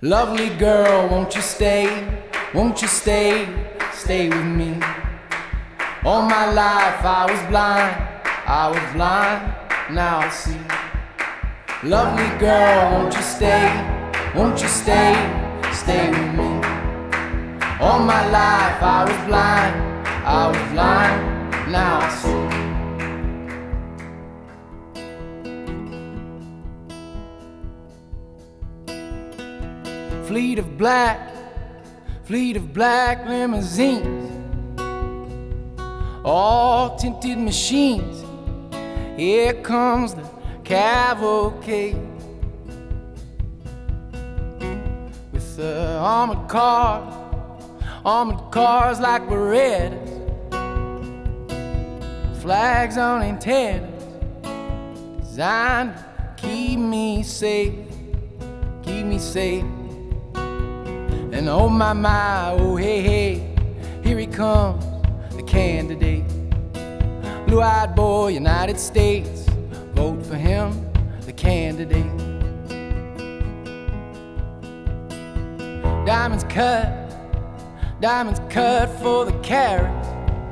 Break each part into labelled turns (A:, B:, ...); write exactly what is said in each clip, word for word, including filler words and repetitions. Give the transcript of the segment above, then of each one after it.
A: Lovely girl, won't you stay, won't you stay, stay with me. All my life I was blind, I was blind, now I see. Lovely girl, won't you stay, won't you stay, stay with me. All my life I was blind, I was blind, now I see. Fleet of black, fleet of black limousines, all tinted machines. Here comes the cavalcade with the armored cars, armored cars like Berettas, flags on antennas, designed to keep me safe, keep me safe. And oh my, my, oh hey, hey, here he comes, the candidate. Blue-eyed boy, United States, vote for him, the candidate. Diamonds cut, diamonds cut for the carats,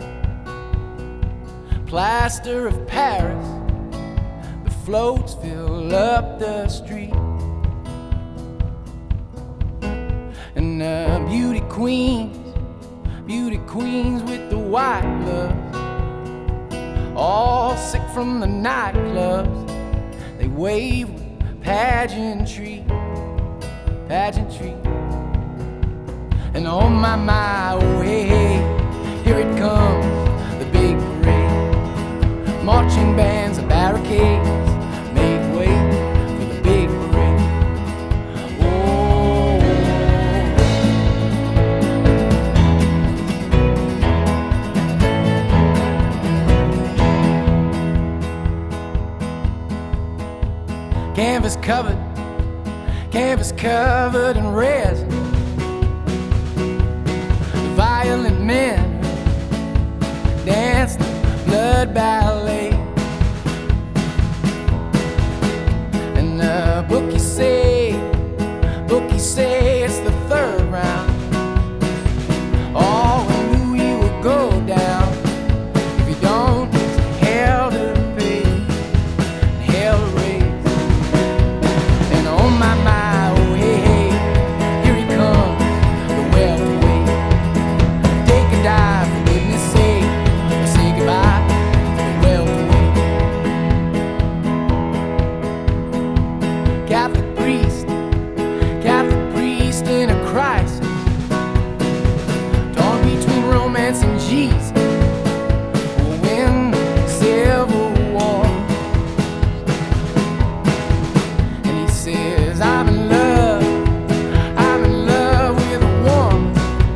A: plaster of Paris, the floats fill up the street. And uh, beauty queens, beauty queens with the white gloves, all sick from the nightclubs. They wave with pageantry, pageantry. And oh my, my, oh hey, hey, here it comes, the big parade. Marching bands and barricades make way for the big parade. Canvas covered, canvas covered in resin. The violent men dance the blood ballet. And the bookies say, bookies say it's the third round. Oh, we knew we would go down. If you don't, it's hell to pay, hell to raise. Oh my, my, oh hey, hey, here he comes, the welterweight. Take a dive, for goodness sake, or say goodbye to the welterweight. Catholic priest, Catholic priest in a crisis, torn between romance and Jesus, or win the Civil War. Says I'm in love, I'm in love with a woman.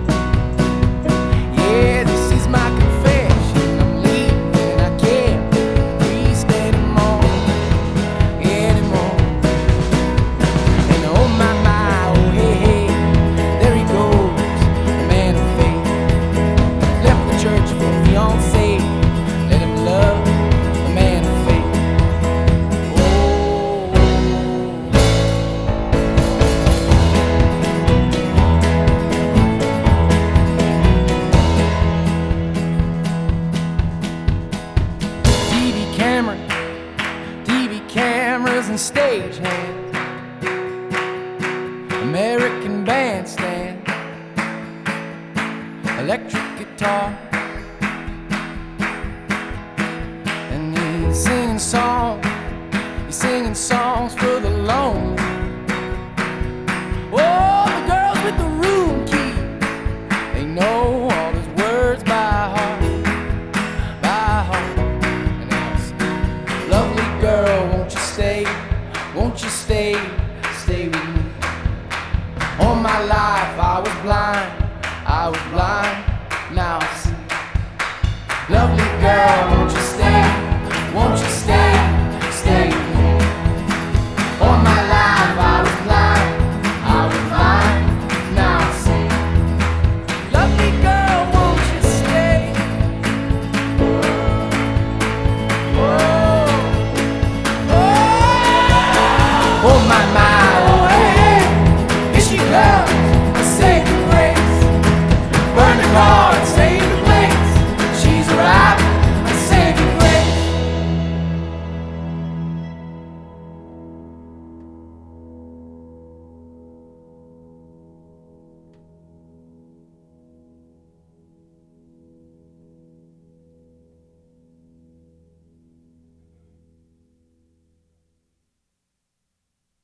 A: Yeah, this is my confession. I'm leaving, I can't be a priest anymore, anymore. And oh my, my, oh hey, hey, there he goes, the man of faith. Left the church for a fiancé, let him love the man of faith. Cameras and stage hands, American bandstand, electric guitar, and he's singing songs, he's singing songs for the lonely. Oh, the girls with the room key, they know all his words by heart, by heart. And they'll say, lovely girl, won't you stay, won't you stay, stay with me. All my life I was blind, I was blind.